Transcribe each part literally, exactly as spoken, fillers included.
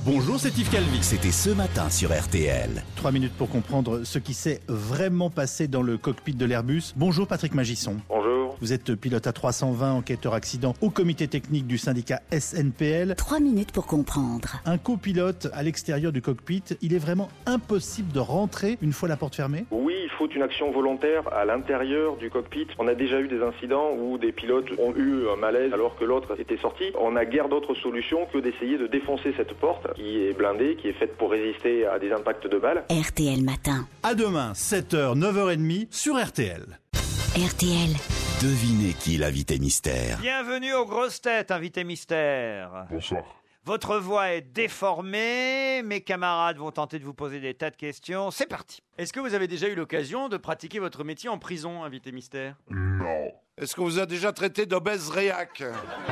Bonjour, c'est Yves Calvi. C'était ce matin sur R T L. Trois minutes pour comprendre ce qui s'est vraiment passé dans le cockpit de l'Airbus. Bonjour Patrick Magisson. Bonjour. Vous êtes pilote A trois cent vingt, enquêteur accident au comité technique du syndicat S N P L. Trois minutes pour comprendre. Un copilote à l'extérieur du cockpit, il est vraiment impossible de rentrer une fois la porte fermée ? Oui, il faut une action volontaire à l'intérieur du cockpit. On a déjà eu des incidents où des pilotes ont eu un malaise alors que l'autre était sorti. On n'a guère d'autre solution que d'essayer de défoncer cette porte qui est blindée, qui est faite pour résister à des impacts de balles. R T L Matin. À demain, sept heures, neuf heures trente sur R T L. R T L. Devinez qui est l'invité mystère. Bienvenue aux grosses têtes, invité mystère. Bonsoir. Votre voix est déformée, mes camarades vont tenter de vous poser des tas de questions. C'est parti. Est-ce que vous avez déjà eu l'occasion de pratiquer votre métier en prison, invité mystère ? Non. Est-ce qu'on vous a déjà traité d'obèse réac ?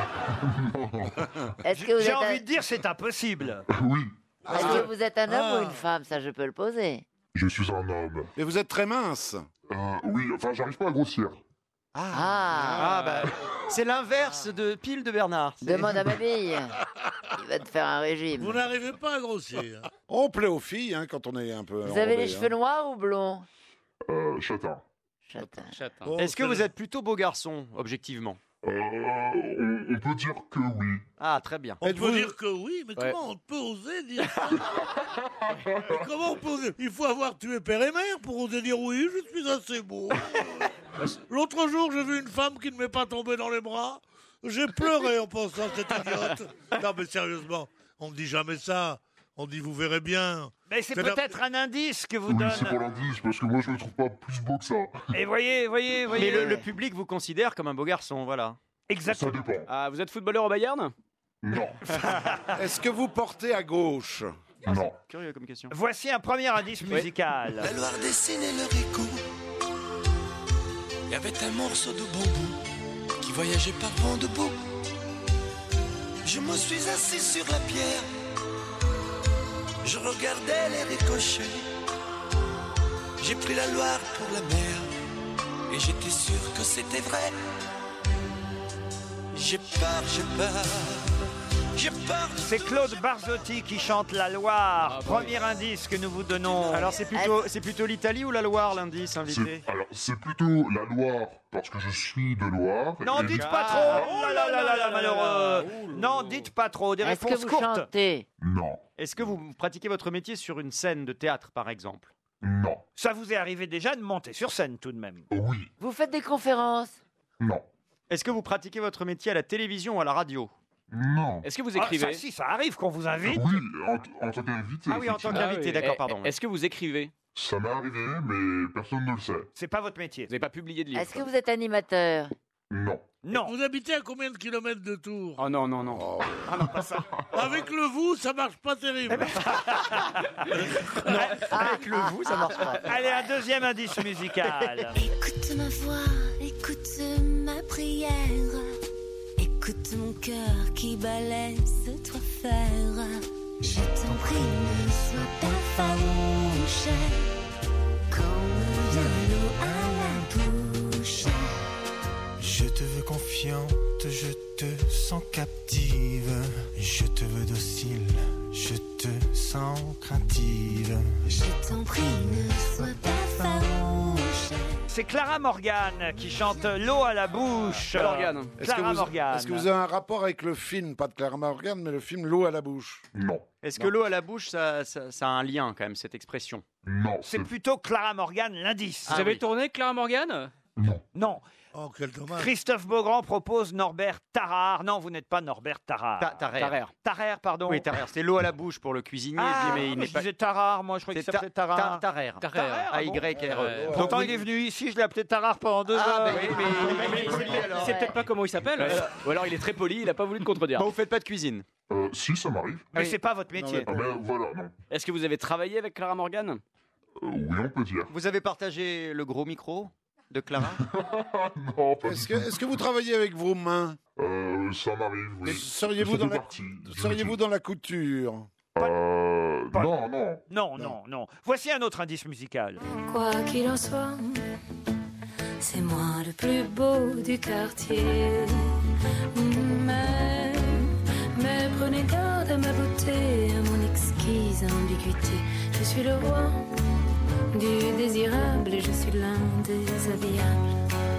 Est-ce que vous J'ai êtes envie un... de dire c'est impossible. Oui, Est-ce que vous êtes un homme Ah. ou une femme ? Ça, je peux le poser. je suis un homme. Mais vous êtes très mince. Euh, oui, enfin, j'arrive pas à grossir. Ah, Ah bah, c'est l'inverse de pile de Bernard. C'est- Demande à ma bille. Il va te faire un régime. Vous n'arrivez pas à grossir. On plaît aux filles hein, quand on est un peu. Vous avez enrobé, les cheveux noirs ou blonds ? Euh, châtain. Châtain. Bon, Est-ce que c'est vous le- êtes plutôt beau garçon, objectivement ? Euh, on, on peut dire que oui. Ah, très bien. On Êtes-vous- peut dire que oui, mais Ouais. comment on peut oser dire ça? Mais comment on peut oser... Il faut avoir tué père et mère pour oser dire oui, je suis assez beau. L'autre jour, j'ai vu une femme qui ne m'est pas tombée dans les bras. J'ai pleuré en pensant à cette idiote. Non, mais sérieusement, on ne dit jamais ça. On dit vous verrez bien. Mais c'est C'est la- peut-être un indice que vous Oui, c'est pour donne. l'indice, parce que moi, je me trouve pas plus beau que ça. Et voyez, voyez, voyez. Mais le, le public vous considère comme un beau garçon, voilà. Ça Exactement. dépend. Ah, vous êtes footballeur au Bayern ? Non. Est-ce que vous portez à gauche ? Non. Curieux comme question. Voici un premier indice musical. La Loire dessinait le ricou. Il y avait un morceau de bambou qui voyageait par vent debout. Je me suis assis sur la pierre. Je regardais les ricochets. J'ai pris la Loire pour la mer. Et j'étais sûr que c'était vrai. J'ai peur, j'ai peur. J'ai peur. de C'est tout, Claude j'ai Barzotti qui chante La Loire. Ah, bon. Premier indice que nous vous donnons. Alors, c'est plutôt, c'est plutôt l'Italie ou la Loire, l'indice, invité ? C'est, alors, c'est plutôt la Loire, parce que je suis de Loire. Non, et dites je- pas Ah, trop. Oh là là là là là, malheureux. Non, dites pas trop. Des Est-ce que réponses vous courtes. chantez ? Non. Est-ce que vous pratiquez votre métier sur une scène de théâtre, par exemple ? Non. Ça vous est arrivé déjà de monter sur scène tout de même. Oui. Vous faites des conférences ? Non. Est-ce que vous pratiquez votre métier à la télévision ou à la radio ? Non. Est-ce que vous Ah, écrivez ça, si, ça arrive qu'on vous invite. Oui, en, en tant qu'invité. Ah oui, en tant effectivement. qu'invité, d'accord, pardon. Eh, Est-ce que vous écrivez ? Ça m'est arrivé, mais personne ne le sait. C'est pas votre métier. Vous n'avez pas publié de livre Est-ce que vous êtes animateur ? Non. Non. Vous habitez à combien de kilomètres de Tours ? Oh non, non, non. Avec le vous, ça marche pas terrible. Avec le vous, ça marche pas. Allez, un deuxième indice musical. Écoute ma voix, écoute ma prière. Écoute mon cœur qui balaise toi faire. Je t'en prie, ne sois pas farouche. Quand me vient l'eau à la bouche. Je te veux confiante, je te sens captive. Je te veux docile, je te sens craintive. Je t'en prie, ne sois pas farouche. C'est Clara Morgan qui chante L'eau à la bouche. Morgan. Est-ce que, Clara vous, Morgan. est-ce que vous avez un rapport avec le film, pas de Clara Morgan, mais le film L'eau à la bouche ? Non. Est-ce que l'eau à la bouche, ça, ça, ça a un lien quand même, cette expression ? Non. C'est plutôt Clara Morgan l'indice. Vous avez tourné Clara Morgan ? Non. Non. Oh, quel dommage. Christophe Beaugrand propose Norbert Tarare. Non, vous n'êtes pas Norbert Tarare. Ta- Tarare. Tarare. Tarare, pardon. Oui, Tarare. C'est l'eau à la bouche pour le cuisinier, Ah, mais il mais n'est je pas. disais Tarare, moi je croyais C'est qu'il s'appelait ta- Tarare. ta- Tarare. Tarare, A Y R E. Pourtant, il est venu ici, je l'ai appelé Tarare pendant deux Ah, heures. bah oui, mais mais- mais- mais- c'est peut-être pas comment il s'appelle. Ou alors il est très poli, il a pas voulu te contredire. Bon, vous faites pas de cuisine. Euh, si, ça m'arrive. Mais c'est pas votre métier. Ah, mais voilà, non. Est-ce que vous avez travaillé avec Clara Morgan ? Euh, oui, on peut dire. Vous avez partagé le gros micro de Clara ? Non, pas Est-ce du que, tout. est-ce que vous travaillez avec vos mains ? Euh, ça m'arrive, oui. Seriez-vous Ça dans fait la, partie du seriez-vous métier. dans la couture ? Euh, Pas- non, non. Non, non, non. Voici un autre indice musical. Quoi qu'il en soit, c'est moi le plus beau du quartier. Mais, mais prenez garde à ma beauté, à mon ambiguïté. Je suis le roi du désirable et je suis l'un des habillables.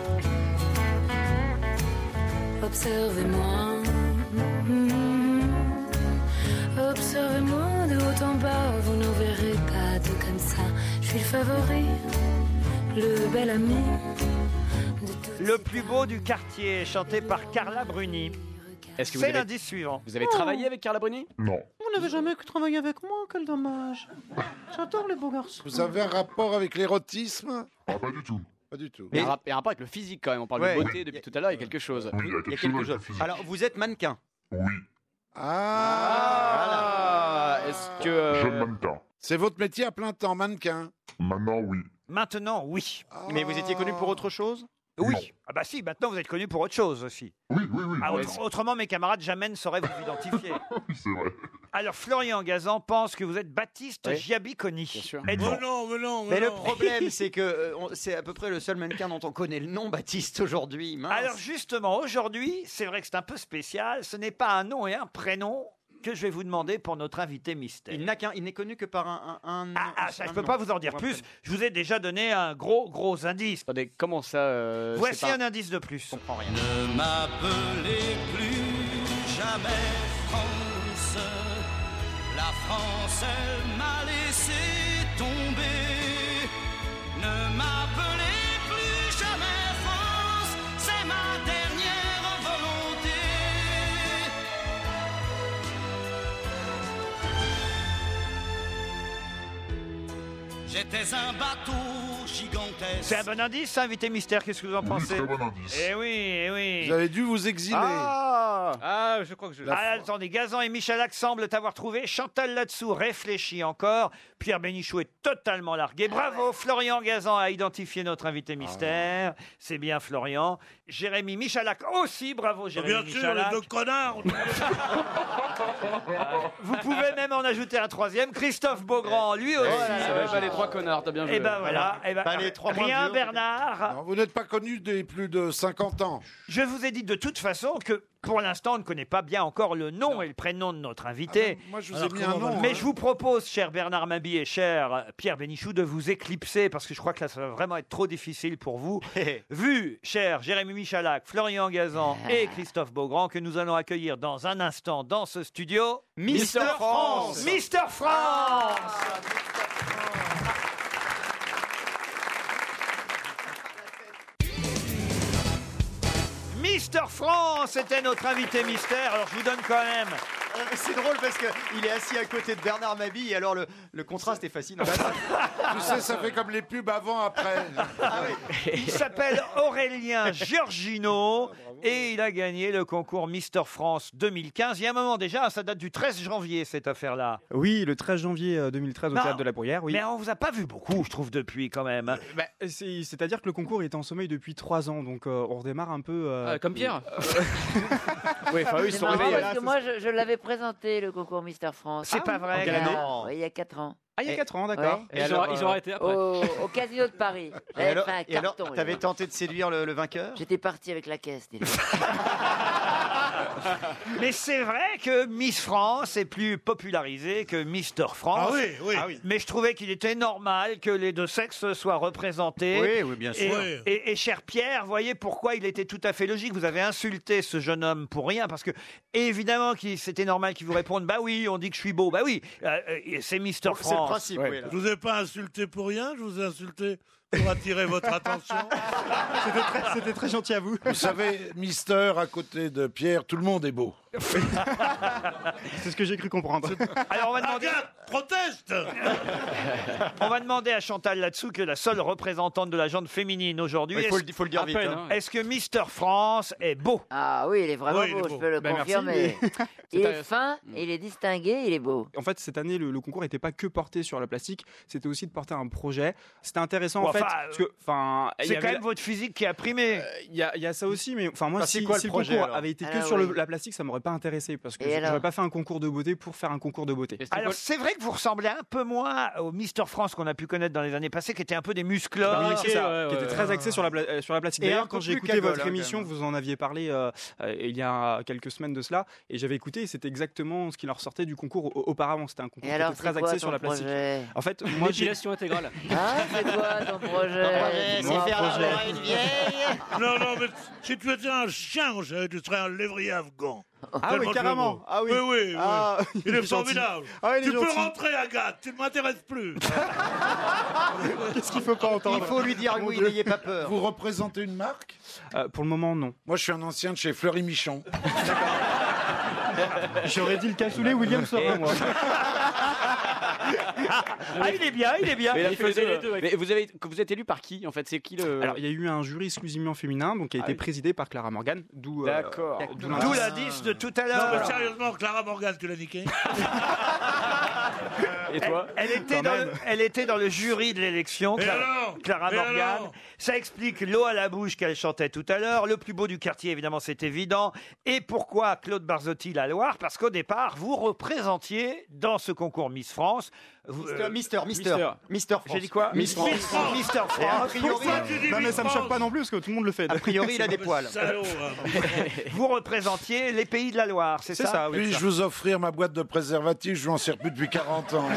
Observez-moi, mmh. Observez-moi de haut en bas, vous ne verrez pas tout comme ça. Je suis le favori, le bel ami. Le plus beau du quartier, chanté par Carla Bruni. Est-ce que vous C'est avez... l'indice suivant. Vous avez travaillé avec Carla Bruni? Non. Vous n'avez jamais travaillé avec moi, quel dommage. J'adore les beaux garçons. Vous avez un rapport avec l'érotisme? Ah, pas du tout. Pas du tout. Il y a un rap- il y a un rapport avec le physique quand même. On parle Ouais. de beauté depuis tout à l'heure, il y a quelque chose. Oui, il y a Il y a quelque chose quelque avec chose. le physique. Alors, vous êtes mannequin. Oui. Ah, Ah, est-ce que... euh, Jeune mannequin. C'est votre métier à plein temps, mannequin? Maintenant, oui. Maintenant, oui. Mais vous étiez connu pour autre chose? Oui. Non. Ah bah si, maintenant vous êtes connu pour autre chose aussi. Oui, oui, oui. Ah, oui, autre- autrement, mes camarades jamais ne sauraient vous identifier. c'est vrai. Alors, Florian Gazan pense que vous êtes Baptiste Oui. Giabiconi. Bien sûr. Êtes-vous- Mais non, mais non, mais, Mais le non. problème, c'est que euh, on- c'est à peu près le seul mannequin dont on connaît le nom, Baptiste, aujourd'hui. Mince. Alors justement, aujourd'hui, c'est vrai que c'est un peu spécial. Ce n'est pas un nom et un prénom que je vais vous demander pour notre invité mystère. il n'a qu'un, il n'est connu que par un. un, un- Ah, ah, ça, je un peux nom. pas vous en dire Un plus. prénom. Je vous ai déjà donné un gros, gros indice. Attendez, comment ça euh, Voici c'est pas- un indice de plus. Je comprends rien. Ne m'appelez plus jamais France. La France, elle m'a laissé tomber. Ne m'appelez plus jamais France. C'est ma dernière volonté. J'étais un bateau gigantesque. C'est un bon indice, ça, invité mystère. Qu'est-ce que vous en Oui, pensez? très bon indice. Eh oui, eh oui. Vous avez dû vous exiler. Ah, ah, je crois que je... Ah, attendez, Gazan et Michalak semblent avoir trouvé. Chantal là-dessous réfléchit encore. Pierre Bénichou est totalement largué. Bravo, Florian Gazan a identifié notre invité mystère. C'est bien Florian. Jérémy Michalak aussi. Bravo, Jérémy Bien sûr, les Michalak. deux connards. Vous pouvez même en ajouter un troisième. Christophe Beaugrand, lui aussi. Ah ouais, bah, les trois connards, t'as bien joué. Et ben voilà. Eh ben, Pas les trois moins rien, durs, Bernard. Non, vous n'êtes pas connu des plus de cinquante ans. Je vous ai dit de toute façon que pour l'instant, on ne connaît pas bien encore le nom et le prénom de notre invité. Ah, moi, je vous Alors, ai mis un comment on va nom. le Mais hein. je vous propose, cher Bernard Mabie et cher Pierre Bénichou, de vous éclipser parce que je crois que là, ça va vraiment être trop difficile pour vous. Vu, cher Jérémy Michalak, Florian Gazan et Christophe Beaugrand, que nous allons accueillir dans un instant dans ce studio. Mister France. Mister France. Mister France était notre invité mystère. Alors je vous donne quand même. Euh, c'est drôle parce qu'il est assis à côté de Bernard Mabille et alors le, le contraste est fascinant. Tu sais, ça fait comme les pubs avant, après. Il s'appelle Aurélien Giorgino et il a gagné le concours Mister France deux mille quinze. Il y a un moment déjà, ça date du treize janvier cette affaire-là. Oui, le treize janvier deux mille treize au Non, Théâtre de la Bruyère, oui. Mais on vous a pas vu beaucoup, je trouve, depuis quand même. Bah, c'est- C'est-à-dire que le concours est en sommeil depuis trois ans, donc euh, on redémarre un peu... euh, Ah, comme Pierre Oui, enfin eux, ils se C'est sont marrant réveillés. parce que moi, je, je l'avais présenté, le concours Mister France. C'est pas vrai. quelle année Non, oui, il y a quatre ans. Ah, il y a quatre ans, d'accord. Ouais. Et ils, ont, ils ont arrêté après. Au, au Casino de Paris. Et J'avais alors, fait un et alors, carton. t'avais là. tenté de séduire le, le vainqueur? J'étais parti avec la caisse. déjà. Mais c'est vrai que Miss France est plus popularisée que Mister France. Ah oui, oui. Ah oui. Mais je trouvais qu'il était normal que les deux sexes soient représentés. Oui, oui, bien Et, sûr. Oui. et- et cher Pierre, voyez pourquoi il était tout à fait logique. Vous avez insulté ce jeune homme pour rien, parce que évidemment qu'il- c'était normal qu'il vous réponde. Bah oui, on dit que je suis beau. Bah oui, euh, euh, c'est Mister France. C'est le principe, Ouais. oui. là. Je vous ai pas insulté pour rien, je vous ai insulté pour attirer votre attention. C'était très, c'était très gentil à vous. Vous savez, Mister, à côté de Pierre, tout le monde est beau. C'est ce que j'ai cru comprendre. Alors on va Ah, demander, regarde, proteste. on va demander à Chantal là-dessous, que est la seule représentante de la gente féminine aujourd'hui. Il faut, Est-ce le- faut le dire À vite. peine, hein. hein. est-ce que Mister France est beau? Ah oui, il est vraiment Oui, il est beau, beau. je peux le Bah, merci, confirmer. Il C'est est un- fin, il est distingué, il est beau. En fait, cette année, le, le concours n'était pas que porté sur la plastique, c'était aussi de porter un projet. C'était intéressant, en Bon, fait, enfin, parce que, enfin, il y C'est avait quand la- même votre physique qui a primé. Il y, a- il y a ça aussi, mais enfin moi, Enfin, si, c'est quoi le si le projet, concours alors avait été que Alors, sur le- oui. la plastique, ça m'aurait pas intéressé parce que Et je- alors j'aurais pas fait un concours de beauté pour faire un concours de beauté. Et c'était Alors quoi- c'est vrai que vous ressemblez un peu moins au Mister France qu'on a pu connaître dans les années passées, qui était un peu des musclores. Oui, c'est ça, ouais, qui ouais, était ouais. très axé sur la, pla- euh, sur la plastique. Et un D'ailleurs, peu quand j'ai plus écouté cagole, votre hein, émission, quand même. vous en aviez parlé euh, euh, il y a quelques semaines de cela, et j'avais écouté, et c'était exactement ce qui leur sortait du concours au- auparavant. C'était un concours Et qui alors, était c'est très quoi axé ton sur la plastique. projet? En fait, moi, j'ai... L'épilation intégrale. Ah, c'est quoi ton projet? c'est Mon faire projet. avoir une vieille. Non, non, mais si tu étais un chien, on savait, tu serais un lévrier afghan. Ah Tellement oui, je carrément. l'aime. Ah oui. Oui, oui, oui. Ah, il est gentil. formidable. Ah, il est tu peux gentil. rentrer, Agathe, tu ne m'intéresses plus. Qu'est-ce qu'il faut pas entendre? Il faut lui dire Mon oui, Dieu. n'ayez pas peur. Vous représentez une marque? Euh, pour le moment, non. Moi, je suis un ancien de chez Fleury Michon. J'aurais dit le cassoulet William Saurin, moi. Ah, il est bien, il est bien. Mais il Il faisait faisait les deux. Mais vous avez, vous êtes élu par qui en fait? C'est qui le? Alors, il y a eu un jury exclusivement féminin, donc qui a Ah été oui. présidé par Clara Morgan, d'où. euh, D'accord. d'où D'où l'indice. l'indice de tout à Non, l'heure. mais sérieusement, Clara Morgan, tu l'as niqué? Et toi? Elle était, Quand dans même. le, elle était dans le jury de l'élection, Et Clara, alors Clara Et Morgan. alors Ça explique l'eau à la bouche qu'elle chantait tout à l'heure. Le plus beau du quartier, évidemment, c'est évident. Et pourquoi Claude Barzotti, la Loire? Parce qu'au départ, vous représentiez dans ce concours Miss France. vous- euh, Mister, Mister, Mister, Mister France. J'ai dit quoi? Miss France. Miss France. Mister Et a France. priori, Pourquoi tu dis Non, mais Miss ça me choque France? pas non plus, parce que tout le monde le fait. a priori, il a des poils. Salaud, hein. Vous représentiez les pays de la Loire, c'est C'est ça? ça, oui. Puis-je vous offrir ma boîte de préservatifs? Je n'en sers plus depuis quarante ans.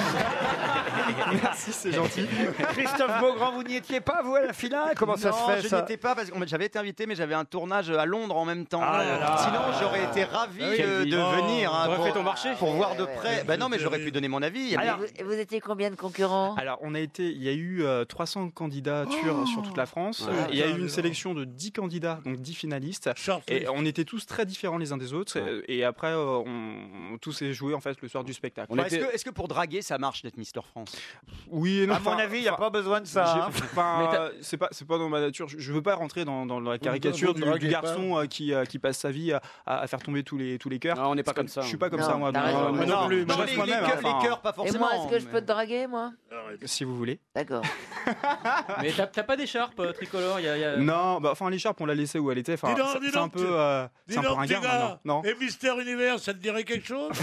Merci, c'est gentil. Christophe Beaugrand, vous n'y étiez pas, vous, à la finale? Comment ça non, se fait, je ça? n'y étais pas parce que j'avais été invité, mais j'avais un tournage à Londres en même temps. Ah là là. Sinon, j'aurais été ravi Ah oui, de, de oh, venir hein, t'aurais pour, fait ton marché. pour voir de Ouais, près. ouais. Ben non, mais j'aurais pu donner mon avis. Il y avait- Alors, Et vous, vous étiez combien de concurrents? Alors, on a été, il y a eu euh, trois cents candidatures sur toute la France. Ouais. Il y a eu Putain, une sélection de dix candidats, donc dix finalistes. Shortlist. Et on était tous très différents les uns des autres. Et, et après, euh, on, on tous s'est joué en fait le soir du spectacle. Enfin, Est-ce que, est-ce que pour draguer, ça marche d'être Mister France? Oui et non. à mon enfin, avis, il n'y a enfin, pas besoin de ça. j'ai- hein. enfin, Mais t'as- euh, c'est pas, c'est pas dans ma nature. Je, je veux pas rentrer dans, dans la caricature vous du, draguez du garçon euh, qui, euh, qui passe sa vie à, à faire tomber tous les tous les cœurs. Non, on n'est pas Parce que comme ça. Je suis pas comme Non, ça moi. t'as donc, raison. euh, moi non, non plus. non, Je reste les, moi-même, les cœurs, enfin, les cœurs, pas Et forcément. moi, est-ce que je mais- peux te draguer, moi? si vous voulez. D'accord. Mais t'as t'as pas d'écharpe euh, tricolore? Il y a, il y a- Non, bah enfin l'écharpe on l'a laissée où elle était. Enfin, Dis donc, c'est- dis c'est un donc, peu, tu- euh, Dis c'est un peu donc, ringard petit gars, maintenant. Non. et Mister Univers, ça te dirait quelque chose?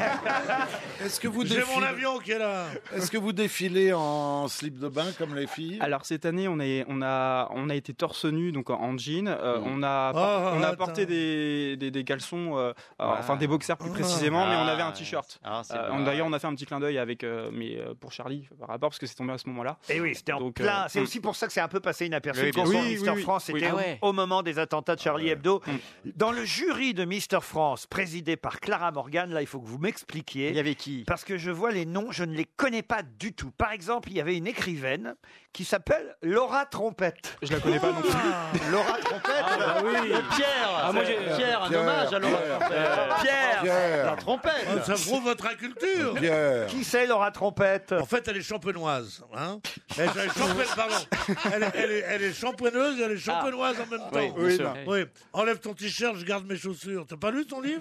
Est-ce que vous J'ai mon défilez, avion qui est là. est-ce que vous défilez en slip de bain comme les filles? Alors cette année, on, est, on, a, on a été torse nu, donc en, en jean. Euh, on a, Ah, on a attends. porté des, des, des caleçons, euh, euh, enfin des boxers plus précisément, mais on avait un t-shirt. Ah, c'est Euh, vrai. on- D'ailleurs, on a fait un petit clin d'œil avec, euh, mais euh, pour Charlie par rapport parce que c'est tombé à ce moment-là. Et oui, c'était en Donc, plein. euh, c'est mm. aussi pour ça que c'est un peu passé inaperçu. Oui, Le bien concours sûr. Mister Oui, oui, France, oui. c'était Ah au- ouais. au moment des attentats de Charlie Hebdo. Mm. Dans le jury de Mister France, présidé par Clara Morgan, là, il faut que vous m'expliquiez. Il y avait qui? Parce que je vois les noms, je ne les connais pas du tout. Par exemple, il y avait une écrivaine qui s'appelle Laura Trompette. Je la connais pas non plus. Laura Trompette. Ah, bah oui. Euh, Pierre. Ah, moi, j'ai- Pierre, un Pierre, hommage à Laura Pierre. Trompette. Pierre. Pierre. La trompette. Ah, ça prouve votre inculture. Pierre. Qui c'est Laura Trompette? En fait, elle est champenoise. Hein elle, elle, est champenoise, pardon. Elle, est- elle est, elle est champenoise et elle est champenoise en même temps. Oui, bien sûr. Oui. Enlève ton t-shirt, je garde mes chaussures. T'as pas lu ton livre?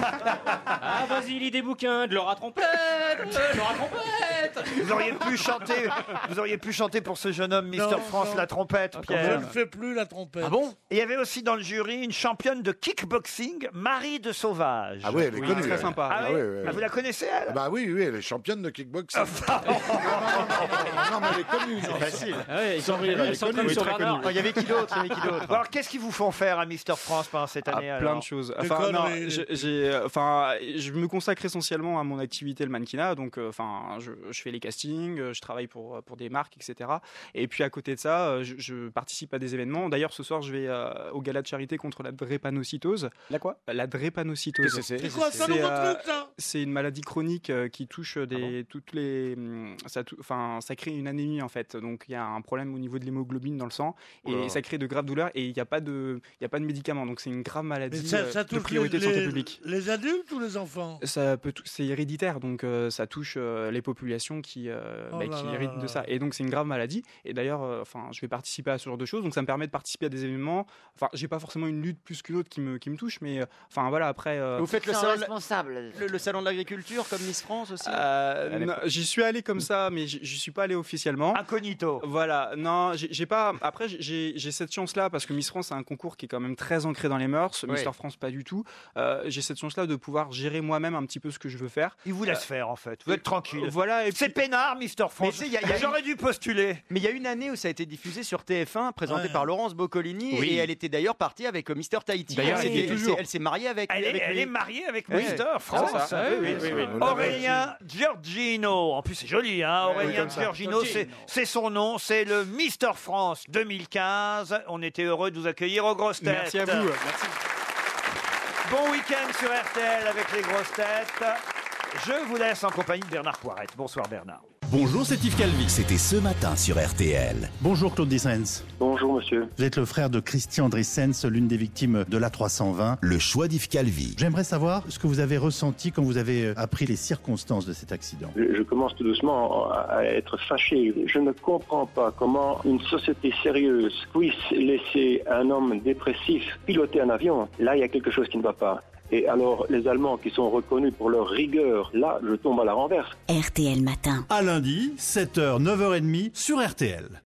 Ah, vas-y, lis des bouquins de Laura Trompette. euh, Laura Trompette. Vous auriez pu chanter, vous auriez pu chanter pour ce jeune homme Mister Non, France non. la trompette, Je Pierre. ne fais plus la trompette. Ah bon? Et il y avait aussi dans le jury une championne de kickboxing, Marie de Sauvage. Ah oui, elle est Oui, connue. très elle. sympa. Ah, Ah oui oui, oui, Ah, oui. vous la connaissez, elle Ah bah oui, oui, elle est championne de kickboxing. non, mais elle est connue. non. Facile. Ah ouais, ils sont Elle est ils s'entraînent connue, sur très Bernard. connue. Oh, il y avait qui d'autre? Il y avait qui d'autre? Alors, qu'est-ce qu'ils vous font faire à Mister France pendant cette Ah, année plein alors de choses. Des Enfin, non, conneries. j'ai, j'ai, euh, enfin, je me consacre essentiellement à mon activité, le mannequinat. Donc, euh, enfin, je, je fais les castings, euh, je travaille pour pour des marques, et cetera. Et puis à côté de ça, euh, je, je participe à des événements. D'ailleurs, ce soir, je vais euh, au gala de charité contre la drépanocytose. La quoi? La drépanocytose. Qu'est-ce que c'est? C'est quoi, c'est un C'est, nouveau euh, truc, ça? C'est une maladie chronique euh, qui touche des toutes les hum, ça tou- enfin ça crée une anémie en fait. Donc il y a un problème au niveau de l'hémoglobine dans le sang et Oula. ça crée de graves douleurs et il n'y a pas de il y a pas de médicaments. Donc c'est une grave Mais maladie ça, euh, ça de touche priorité les, de santé les- publique. les adultes ou les enfants? Ça peut tou- c'est héréditaire donc euh, ça touche euh, les populations qui euh, Oh bah, là qui là héritent là de ça et donc c'est une grave maladie et d'ailleurs euh, enfin je vais participer à ce genre de choses donc ça me permet de participer à des événements. Enfin j'ai pas forcément une lutte plus qu'une autre qui me qui me touche mais euh, enfin voilà après euh, Vous faites le Ils sont salon, de- responsables. le, le salon de l'agriculture comme Miss France aussi? Euh, non, j'y suis allé comme ça, mais j'y j'y suis pas allé officiellement. Incognito. Voilà, non, j'ai j'ai pas. Après, j'ai j'ai cette chance-là parce que Miss France, c'est un concours qui est quand même très ancré dans les mœurs. Oui. Mister France, pas du tout. Euh, j'ai cette chance-là de pouvoir gérer moi-même un petit peu ce que je veux faire. Il vous laisse faire en fait. Vous êtes Voilà, tranquille. Voilà, et C'est peinard, Mister France. Mais tu sais, il y a- il y a- J'aurais dû postuler. Mais il y a une année où ça a été diffusé sur T F un, présenté Ouais. par Laurence Boccolini, Oui. et elle était d'ailleurs partie avec euh, Mister Tahiti. D'ailleurs, elle elle s'est- y est elle toujours. s'est- elle s'est mariée avec, Elle est, avec elle lui. est mariée avec Ouais. Mister Ah, France. c'est ça. Oui, oui, oui, oui. Aurélien Giorgino. En plus, c'est joli, hein. Aurélien comme ça. Giorgino, c'est c'est son nom. C'est le Mister France deux mille quinze. On était heureux de vous accueillir aux grosses têtes. Merci à vous. Merci. Bon week-end sur R T L avec les grosses têtes. Je vous laisse en compagnie de Bernard Poirette. Bonsoir Bernard. Bonjour, c'est Yves Calvi. C'était ce matin sur R T L. Bonjour Claude Dissens. Bonjour monsieur. Vous êtes le frère de Christian Drissens, l'une des victimes de l'A trois cent vingt. Le choix d'Yves Calvi. J'aimerais savoir ce que vous avez ressenti quand vous avez euh, appris les circonstances de cet accident. Je, je commence tout doucement à, à être fâché. Je ne comprends pas comment une société sérieuse puisse laisser un homme dépressif piloter un avion. Là, il y a quelque chose qui ne va pas. Et alors, les Allemands qui sont reconnus pour leur rigueur, là, je tombe à la renverse. R T L Matin. À lundi, sept heures, neuf heures trente sur R T L.